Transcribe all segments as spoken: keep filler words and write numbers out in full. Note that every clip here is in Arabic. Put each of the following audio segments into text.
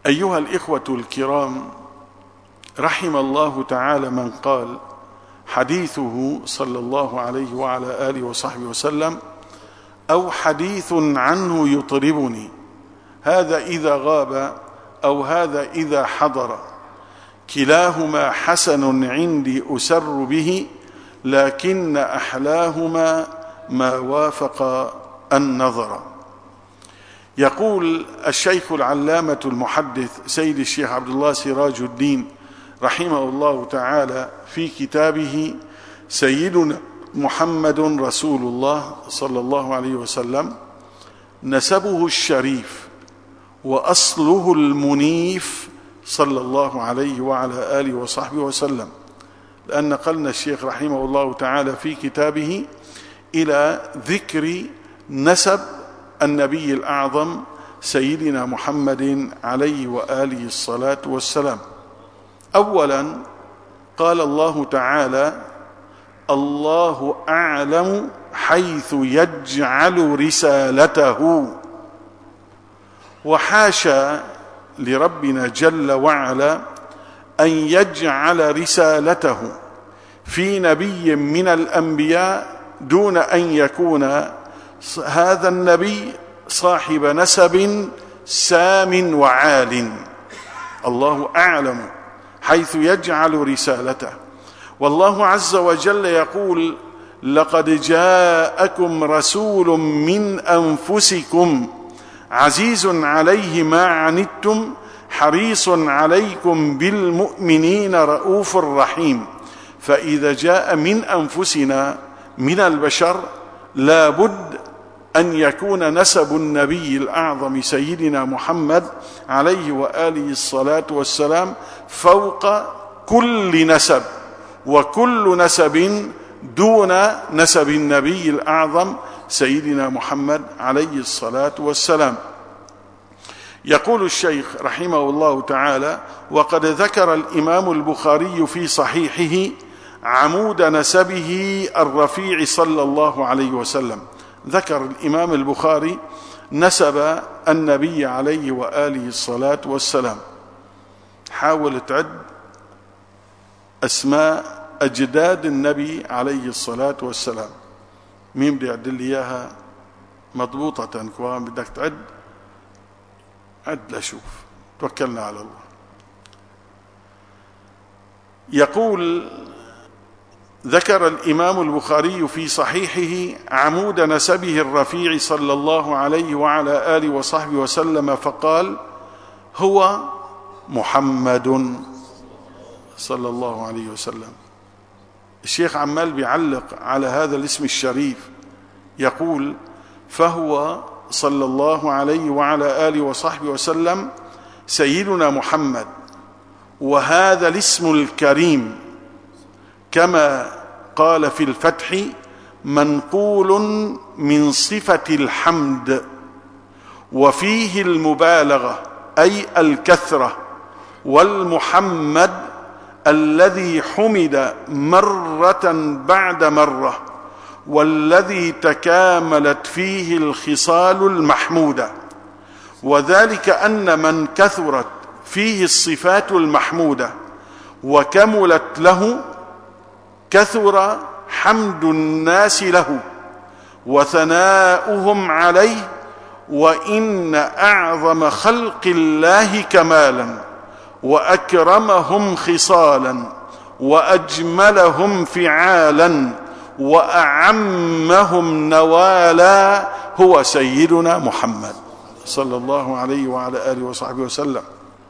أيها الإخوة الكرام، رحم الله تعالى من قال حديثه صلى الله عليه وعلى آله وصحبه وسلم أو حديث عنه يطربني، هذا إذا غاب أو هذا إذا حضر، كلاهما حسن عندي أسر به، لكن أحلاهما ما وافق النظر. يقول الشيخ العلامة المحدث سيد الشيخ عبد الله سراج الدين رحمه الله تعالى في كتابه سيدنا محمد رسول الله صلى الله عليه وسلم: نسبه الشريف وأصله المنيف صلى الله عليه وعلى آله وصحبه وسلم. لأن نقلنا الشيخ رحمه الله تعالى في كتابه إلى ذكر نسب النبي الأعظم سيدنا محمد عليه وآله الصلاة والسلام. أولا قال الله تعالى: الله أعلم حيث يجعل رسالته. وحاشا لربنا جل وعلا أن يجعل رسالته في نبي من الأنبياء دون أن يكون هذا النبي صاحب نسب سام وعال. الله أعلم حيث يجعل رسالته. والله عز وجل يقول: لقد جاءكم رسول من أنفسكم عزيز عليه ما عنتم حريص عليكم بالمؤمنين رؤوف رحيم. فإذا جاء من أنفسنا من البشر لا بد أن يكون نسب النبي الأعظم سيدنا محمد عليه وآله الصلاة والسلام فوق كل نسب، وكل نسب دون نسب النبي الأعظم سيدنا محمد عليه الصلاة والسلام. يقول الشيخ رحمه الله تعالى: وقد ذكر الإمام البخاري في صحيحه عمود نسبه الرفيع صلى الله عليه وسلم. ذكر الإمام البخاري نسب النبي عليه وآله الصلاة والسلام. حاول تعد أسماء أجداد النبي عليه الصلاة والسلام. مين بدي أعد لي إياها مضبوطة؟ كوان بدك تعد عد لشوف، توكلنا على الله. يقول: ذكر الإمام البخاري في صحيحه عمود نسبه الرفيع صلى الله عليه وعلى آله وصحبه وسلم فقال: هو محمد صلى الله عليه وسلم. الشيخ عمال بيعلق على هذا الاسم الشريف، يقول: فهو صلى الله عليه وعلى آله وصحبه وسلم سيدنا محمد، وهذا الاسم الكريم كما قال في الفتح منقول من صفة الحمد، وفيه المبالغة أي الكثرة، والمحمد الذي حمد مرة بعد مرة، والذي تكاملت فيه الخصال المحمودة. وذلك أن من كثرت فيه الصفات المحمودة وكملت له كثر حمد الناس له وثناؤهم عليه. وإن أعظم خلق الله كمالا وأكرمهم خصالا وأجملهم فعالا وأعمهم نوالا هو سيدنا محمد صلى الله عليه وعلى آله وصحبه وسلم.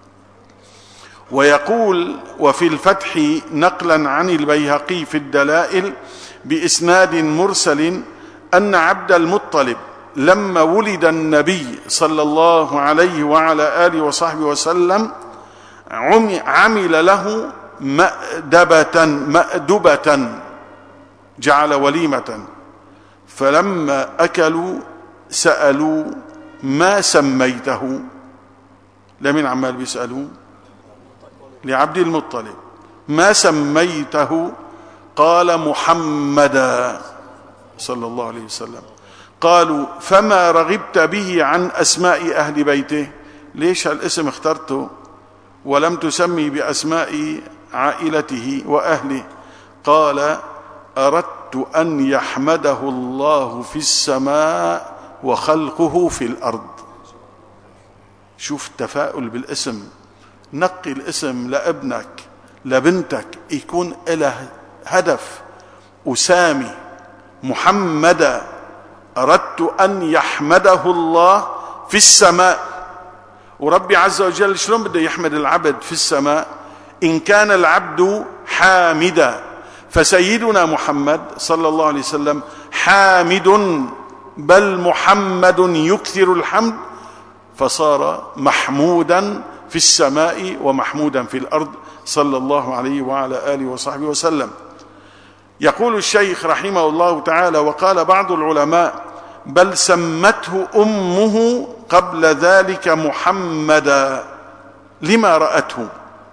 ويقول: وفي الفتح نقلا عن البيهقي في الدلائل بإسناد مرسل أن عبد المطلب لما ولد النبي صلى الله عليه وعلى آله وصحبه وسلم عمل له مأدبة مأدبة جعل وليمة، فلما أكلوا سألوا: ما سميته؟ لمن عمال بيسألوا؟ لعبد المطلب. ما سميته؟ قال: محمدا صلى الله عليه وسلم. قالوا: فما رغبت به عن أسماء أهل بيته؟ ليش هالاسم اخترته ولم تسمي بأسماء عائلته وأهله؟ قال أردت أن يحمده الله في السماء وخلقه في الأرض. شوف التفاؤل بالاسم. نقي الاسم لابنك لبنتك يكون له هدف وسامي. محمدا أردت أن يحمده الله في السماء. وربي عز وجل شلون بده يحمد العبد في السماء؟ إن كان العبد حامدا، فسيدنا محمد صلى الله عليه وسلم حامد، بل محمد يكثر الحمد، فصار محمودا في السماء ومحمودا في الأرض صلى الله عليه وعلى آله وصحبه وسلم. يقول الشيخ رحمه الله تعالى: وقال بعض العلماء: بل سمته أمه قبل ذلك محمدا لما رأته.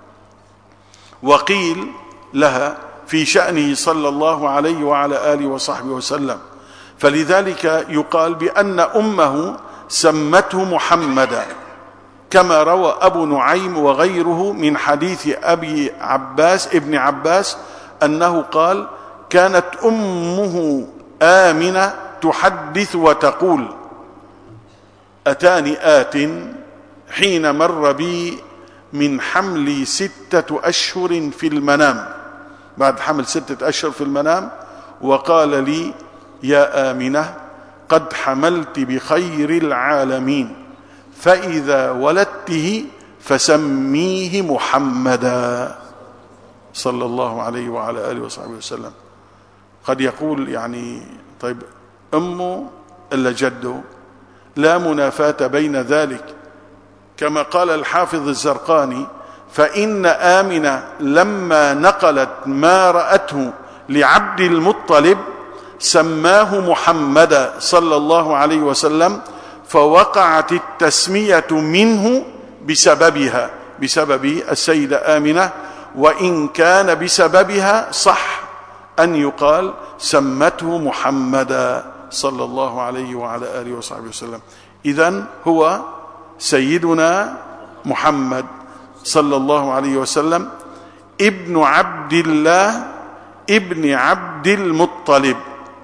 وقيل لها في شأنه صلى الله عليه وعلى آله وصحبه وسلم، فلذلك يقال بأن أمه سمته محمدا، كما روى أبو نعيم وغيره من حديث أبي عباس ابن عباس أنه قال: كانت أمه آمنة تحدث وتقول: أتاني آت حين مر بي من حملي ستة أشهر في المنام، بعد حمل ستة أشهر في المنام، وقال لي: يا آمنة قد حملت بخير العالمين، فإذا ولدته فسميه محمدا صلى الله عليه وعلى آله وصحبه وسلم. قد يقول يعني طيب أمه إلا جده، لا منافاة بين ذلك، كما قال الحافظ الزرقاني: فإن آمنة لما نقلت ما رأته لعبد المطلب سماه محمدا صلى الله عليه وسلم، فوقعت التسمية منه بسببها، بسبب السيدة آمنة، وإن كان بسببها صح أن يقال سمته محمدا صلى الله عليه وعلى آله وصحبه وسلم. إذن هو سيدنا محمد صلى الله عليه وسلم ابن عبد الله ابن عبد المطلب،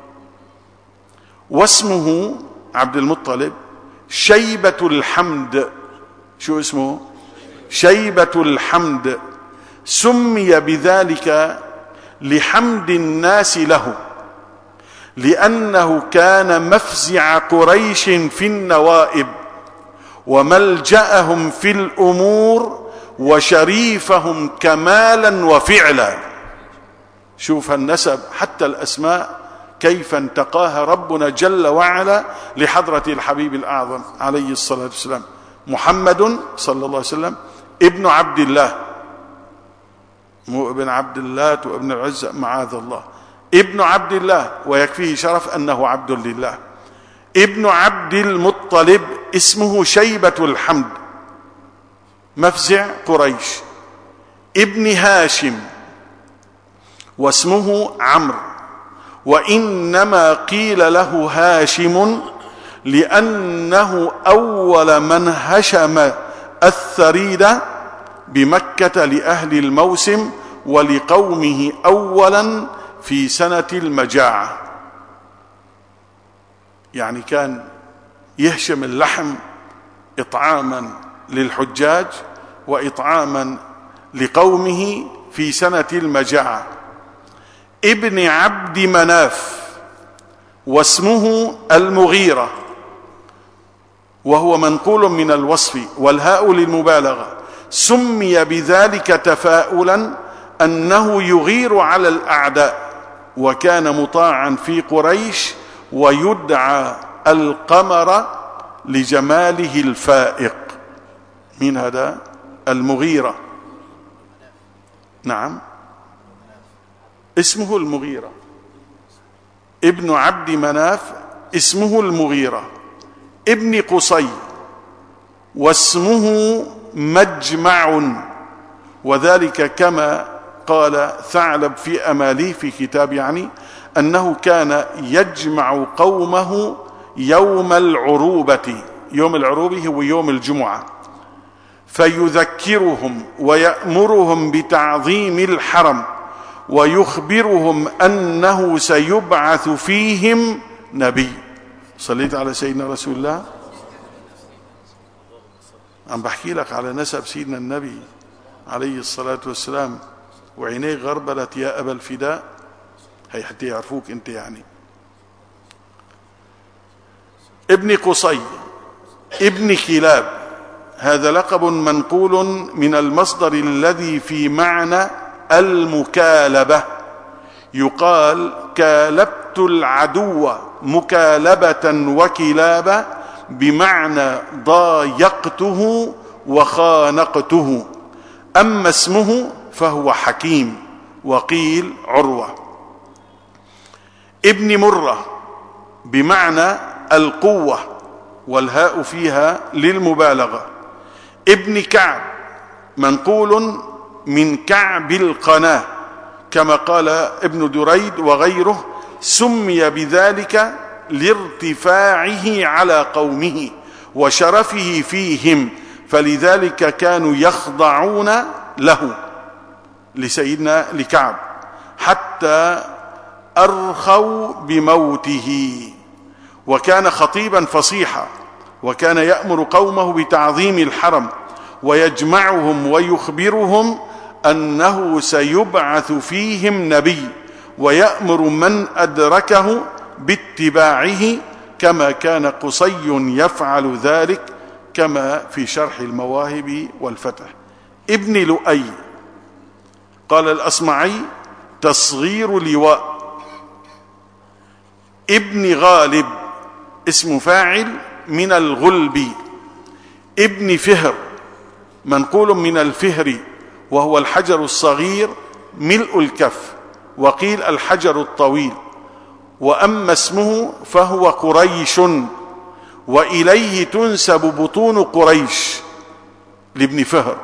واسمه عبد المطلب شيبة الحمد. شو اسمه؟ شيبة الحمد. سمي بذلك لحمد الناس له، لأنه كان مفزع قريش في النوائب وملجأهم في الأمور وشريفهم كمالا وفعلا. شوف النسب، حتى الأسماء كيف انتقاها ربنا جل وعلا لحضرة الحبيب الأعظم عليه الصلاة والسلام. محمد صلى الله عليه وسلم ابن عبد الله، مو ابن عبد الله وابن العزة، معاذ الله، ابن عبد الله، ويكفيه شرف أنه عبد لله. ابن عبد المطلب اسمه شيبة الحمد مفزع قريش. ابن هاشم واسمه عمرو، وإنما قيل له هاشم لأنه أول من هشم الثريد بمكة لأهل الموسم ولقومه أولا في سنة المجاعة. يعني كان يهشم اللحم إطعاما للحجاج وإطعاما لقومه في سنة المجاعة. ابن عبد مناف واسمه المغيرة، وهو منقول من الوصف والهاء للمبالغة. سمي بذلك تفاؤلا أنه يغير على الأعداء، وكان مطاعا في قريش، ويدعى القمر لجماله الفائق. من هذا؟ المغيرة. نعم، اسمه المغيرة. ابن عبد مناف اسمه المغيرة ابن قصي، واسمه مجمع، وذلك كما قال ثعلب في أماليه في كتاب يعني أنه كان يجمع قومه يوم العروبة. يوم العروبة هو يوم الجمعة، فيذكرهم ويأمرهم بتعظيم الحرم ويخبرهم أنه سيبعث فيهم نبي. صليت على سيدنا رسول الله. عم بحكي لك على نسب سيدنا النبي عليه الصلاة والسلام، وعينيه غربلت يا أبا الفداء. هي حتى يعرفوك أنت. يعني ابن قصي ابن كلاب، هذا لقب منقول من المصدر الذي في معنى المكالبة. يقال كالبت العدو مكالبة وكلابة، بمعنى ضايقته وخانقته. أما اسمه فهو حكيم، وقيل عروة. ابن مرة بمعنى القوة، والهاء فيها للمبالغة. ابن كعب منقول من كعب القناة، كما قال ابن دريد وغيره: سمي بذلك لارتفاعه على قومه وشرفه فيهم، فلذلك كانوا يخضعون له، لسيدنا لكعب، حتى أرخوا بموته. وكان خطيبا فصيحا، وكان يأمر قومه بتعظيم الحرم ويجمعهم ويخبرهم أنه سيبعث فيهم نبي، ويأمر من أدركه باتباعه، كما كان قصي يفعل ذلك، كما في شرح المواهب والفتح. ابن لؤي قال الأصمعي: تصغير لواء. ابن غالب اسم فاعل من الغلب. ابن فهر منقول من الفهر، وهو الحجر الصغير ملء الكف، وقيل الحجر الطويل. وأما اسمه فهو قريش، وإليه تنسب بطون قريش لابن فهر،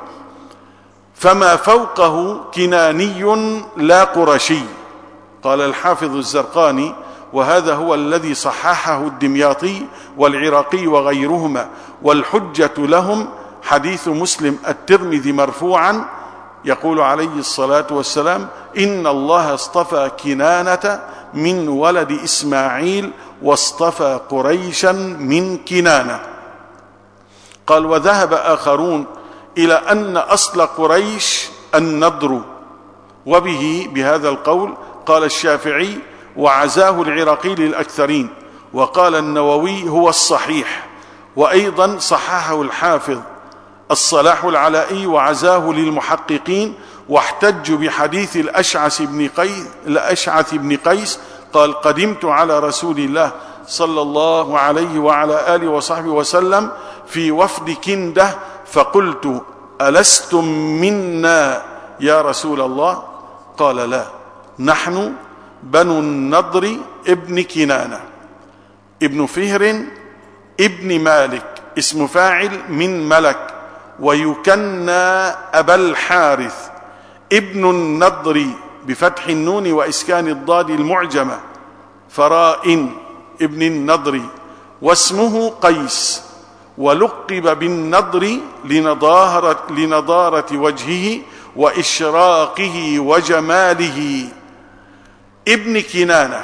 فما فوقه كناني لا قرشي. قال الحافظ الزرقاني: وهذا هو الذي صححه الدمياطي والعراقي وغيرهما، والحجة لهم حديث مسلم الترمذي مرفوعا، يقول عليه الصلاة والسلام: إن الله اصطفى كنانة من ولد إسماعيل، واصطفى قريشا من كنانة. قال: وذهب آخرون إلى أن أصل قريش النضر، وبه بهذا القول قال الشافعي، وعزاه العراقي للأكثرين. وقال النووي: هو الصحيح. وأيضا صححه الحافظ الصلاح العلائي وعزاه للمحققين، واحتجوا بحديث الأشعث بن قيس, الأشعث بن قيس قال: قدمت على رسول الله صلى الله عليه وعلى آله وصحبه وسلم في وفد كندة، فقلت: ألستم منا يا رسول الله؟ قال: لا، نحن بنو النضر ابن كنانة. ابن فهر ابن مالك اسم فاعل من ملك، ويكنى أبا الحارث. ابن النضر بفتح النون وإسكان الضاد المعجمة، فراء ابن النضر، واسمه قيس، ولقب بالنضر لنضارة, لنضارة وجهه وإشراقه وجماله. ابن كنانة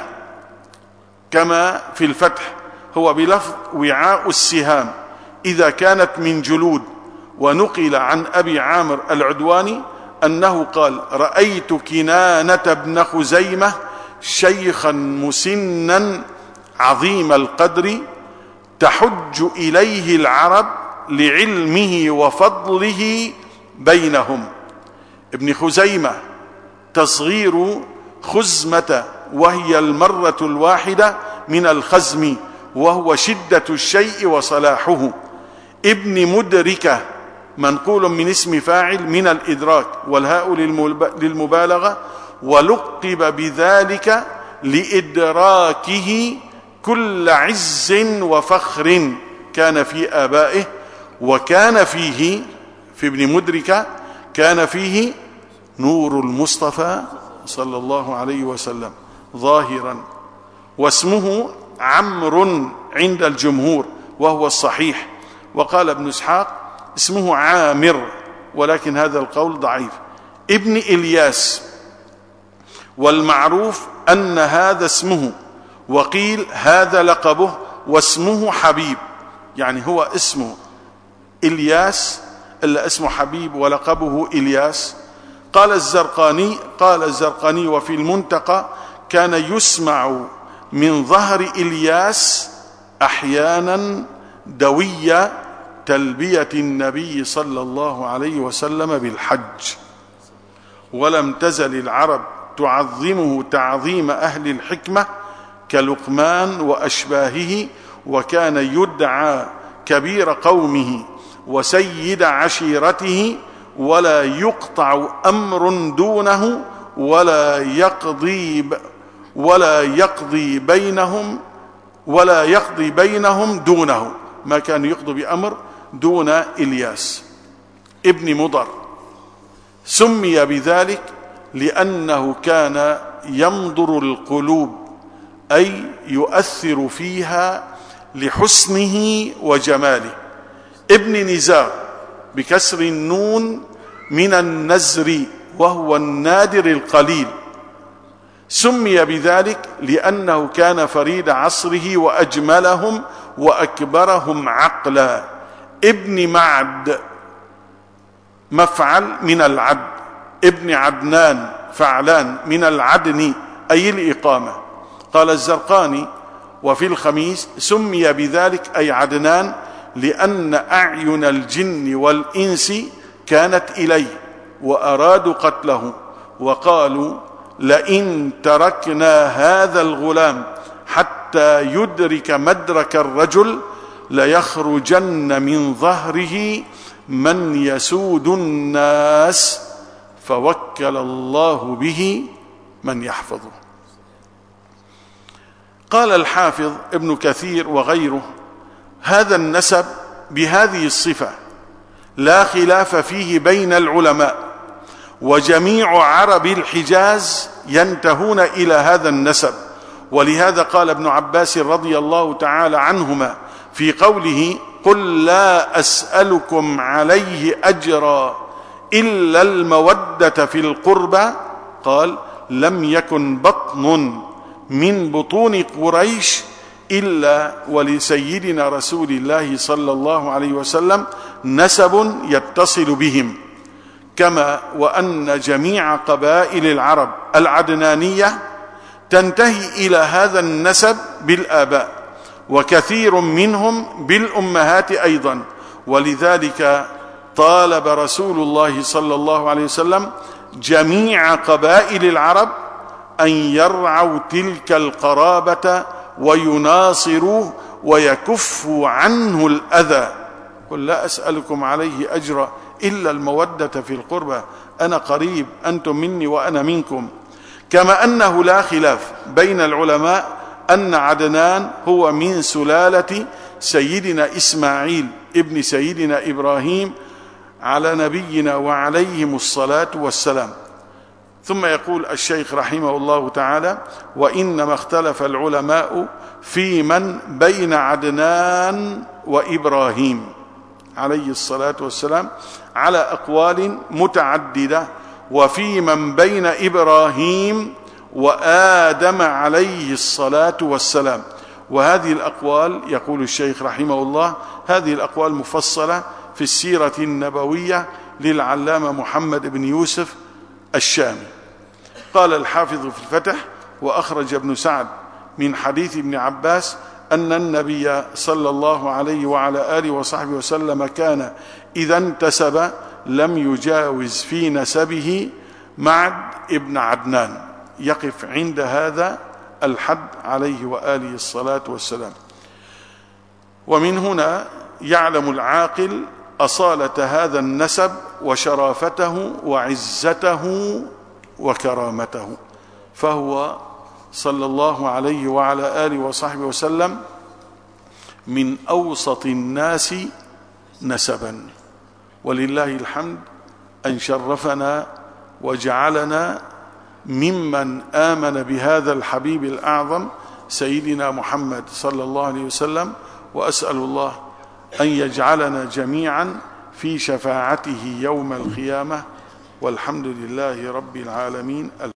كما في الفتح هو بلفظ وعاء السهام إذا كانت من جلود. ونقل عن أبي عامر العدواني أنه قال: رأيت كنانة بن خزيمة شيخا مسنا عظيم القدر، تحج إليه العرب لعلمه وفضله بينهم. ابن خزيمة تصغير خزمة، وهي المرة الواحدة من الخزم، وهو شدة الشيء وصلاحه. ابن مدركة منقول من اسم فاعل من الإدراك، والهاء للمبالغة، ولقب بذلك لإدراكه كل عز وفخر كان في آبائه. وكان فيه في ابن مدركة كان فيه نور المصطفى صلى الله عليه وسلم ظاهرا. واسمه عمرو عند الجمهور، وهو الصحيح. وقال ابن إسحاق: اسمه عامر، ولكن هذا القول ضعيف. ابن إلياس، والمعروف أن هذا اسمه، وقيل هذا لقبه واسمه حبيب، يعني هو اسمه إلياس إلا اسمه حبيب ولقبه إلياس. قال الزرقاني قال الزرقاني وفي المنتقى كان يسمع من ظهر إلياس أحيانا دوي تلبية النبي صلى الله عليه وسلم بالحج، ولم تزل العرب تعظمه تعظيم أهل الحكمة كلقمان وأشباهه، وكان يدعى كبير قومه وسيد عشيرته، ولا يقطع أمر دونه ولا يقضي ولا يقضي بينهم ولا يقضي بينهم دونه، ما كان يقضي بأمر دون إلياس ابن مضر. سمي بذلك لأنه كان يمضر القلوب، أي يؤثر فيها لحسنه وجماله. ابن نزار بكسر النون من النزر، وهو النادر القليل. سمي بذلك لأنه كان فريد عصره وأجملهم وأكبرهم عقلا. ابن معد مفعل من العد، ابن عدنان فعلان من العدن أي الإقامة. قال الزرقاني وفي الخميس سمي بذلك أي عدنان لأن أعين الجن والإنس كانت إليه وأرادوا قتله، وقالوا لئن تركنا هذا الغلام حتى يدرك مدرك الرجل ليخرجن من ظهره من يسود الناس، فوكل الله به من يحفظه. قال الحافظ ابن كثير وغيره: هذا النسب بهذه الصفة لا خلاف فيه بين العلماء، وجميع عرب الحجاز ينتهون إلى هذا النسب. ولهذا قال ابن عباس رضي الله تعالى عنهما في قوله: قل لا أسألكم عليه أجرا إلا المودة في القربى، قال: لم يكن بطن من بطون قريش إلا ولسيدنا رسول الله صلى الله عليه وسلم نسب يتصل بهم، كما وأن جميع قبائل العرب العدنانية تنتهي إلى هذا النسب بالآباء، وكثير منهم بالأمهات أيضا. ولذلك طالب رسول الله صلى الله عليه وسلم جميع قبائل العرب أن يرعوا تلك القرابة ويناصروه ويكفوا عنه الأذى. قل لا أسألكم عليه أجرا إلا المودة في القربى، أنا قريب، أنتم مني وأنا منكم. كما أنه لا خلاف بين العلماء أن عدنان هو من سلالة سيدنا إسماعيل ابن سيدنا إبراهيم على نبينا وعليهم الصلاة والسلام. ثم يقول الشيخ رحمه الله تعالى: وإنما اختلف العلماء في من بين عدنان وإبراهيم عليه الصلاة والسلام على أقوال متعددة، وفي من بين إبراهيم وآدم عليه الصلاة والسلام. وهذه الأقوال يقول الشيخ رحمه الله هذه الأقوال مفصلة في السيرة النبوية للعلامة محمد بن يوسف الشامي. قال الحافظ في الفتح: وأخرج ابن سعد من حديث ابن عباس أن النبي صلى الله عليه وعلى آله وصحبه وسلم كان إذا انتسب لم يجاوز في نسبه معد ابن عدنان. يقف عند هذا الحد عليه وآله الصلاة والسلام. ومن هنا يعلم العاقل أصالة هذا النسب وشرافته وعزته وكرامته، فهو صلى الله عليه وعلى آله وصحبه وسلم من أوسط الناس نسبا، ولله الحمد أن شرفنا وجعلنا ممن آمن بهذا الحبيب الأعظم سيدنا محمد صلى الله عليه وسلم. وأسأل الله أن يجعلنا جميعا في شفاعته يوم القيامة. والحمد لله رب العالمين.